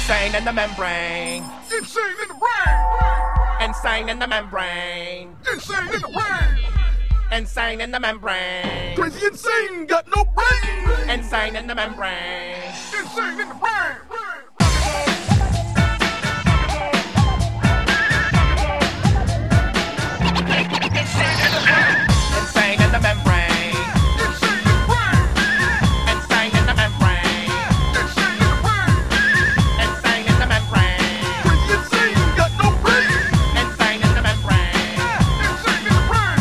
Insane in the membrane. Insane in the brain. Insane in the membrane. Insane in the brain. Insane in the membrane. Crazy insane, got no brain. Insane in the membrane. Insane in the brain. Insane in the membrane. Insane in the membrane. Insane in the membrane. Crazy insane, got no brain. Insane in the membrane. Insane in the brain.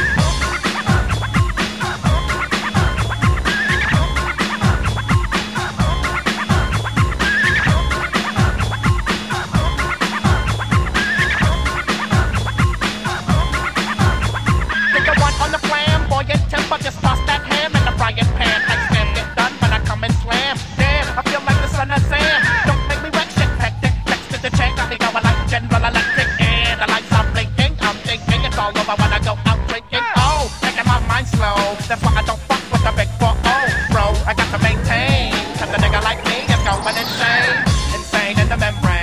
Think I want on the flamboyant temper, just toss that ham in the frying pan. Like spam get done when I come and slam. Damn, I feel like the son of Sam. Don't make me wreck shit hectic. Next to the check, I'll be going like General Electric. And the lights are blinking, I'm thinking it's all over when I go out drinking. Oh, taking my mind slow. That's why I don't fuck with the big 4-0, bro. I got to maintain, cause a nigga like me is going insane. Insane in the membrane.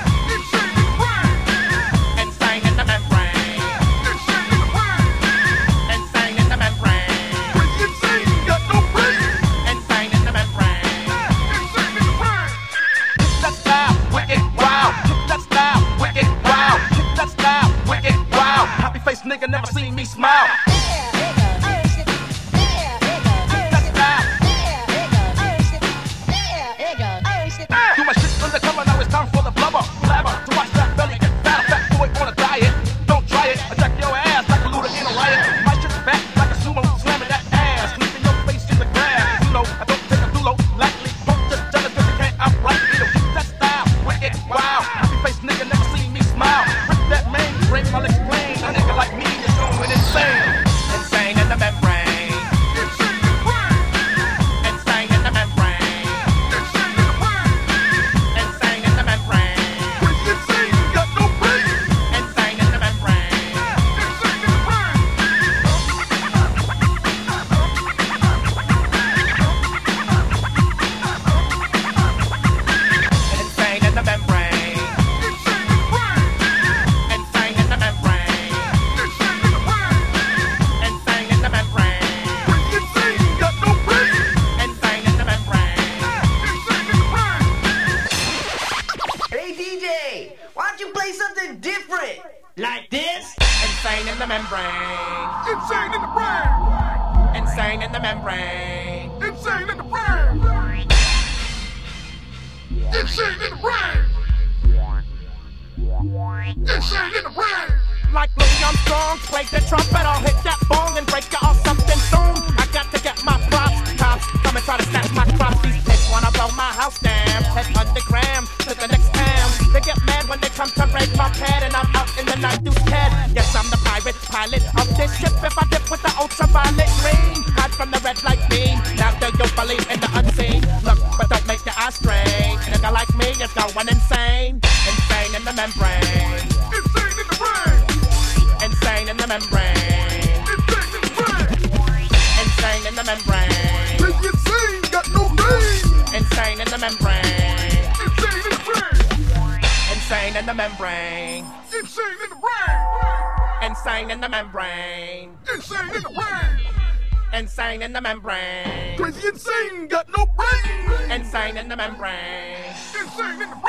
Insane in the brain. Insane in the membrane. Insane in the brain. Insane in the membrane. Crazy insane, got no brain. Insane in the membrane. Insane in the brain. Kick that style, wicked, wow. Kick that style, wicked, wow. Kick that style, wicked, wow. Happy face nigga never seen me smile. Do my shit undercover, now it's time for the blubber. Blabber, to watch that belly get fatter. Fat boy on a diet, don't try it. Attack your ass like a looter in a riot. My shit's fat like a sumo, slamming that ass. Leaving your face in the grass. You know, I don't take a dulo lightly. Don't just jealous cause you can't outright me. Don't keep that style, wicked, wow. Happy face nigga never seen me smile. Rip that main ring, I'll explain. A nigga like me is going insane. Insane in the membrane. Insane in the brain. Insane in the membrane. Insane in the brain. Insane in the membrane. Crazy insane, got no brain. Insane in the membrane. Insane in the brain. Insane in the membrane. Insane in the brain. Insane in the membrane. Insane in the brain. Insane in the membrane. Crazy insane, got no brain. Insane in the membrane. Insane in the brain. Hey DJ, why don't you play something different? Like this? Insane in the membrane. Insane in the brain. Insane in the membrane. Insane in the brain. Insane in the brain. Insane in the brain. Like Louis Armstrong, play the trumpet, I'll hit that bong and break you off something soon. I got to get my props, cops come and try to snatch my crops. These pigs wanna blow my house down, head underground to the next town. They get mad when they come to raid my pad and I'm out in the night deuce cat. Yes, I'm the pirate pilot of this ship. If I dip with the ultraviolet rain, hide from the red light beam. Now do you believe in the unseen? Look, but don't make your eyes strain. A nigga like me is going insane. Insane in the membrane. Insane in the brain. Insane in the membrane. Insane in the brain. Insane in the membrane. Crazy insane, got no brain. Insane in the membrane. Insane in the brain. Insane in the membrane. Insane in the brain. Insane in the membrane. Insane in the brain. Insane in the membrane. Crazy insane, got no brain. Insane in the membrane. Insane in the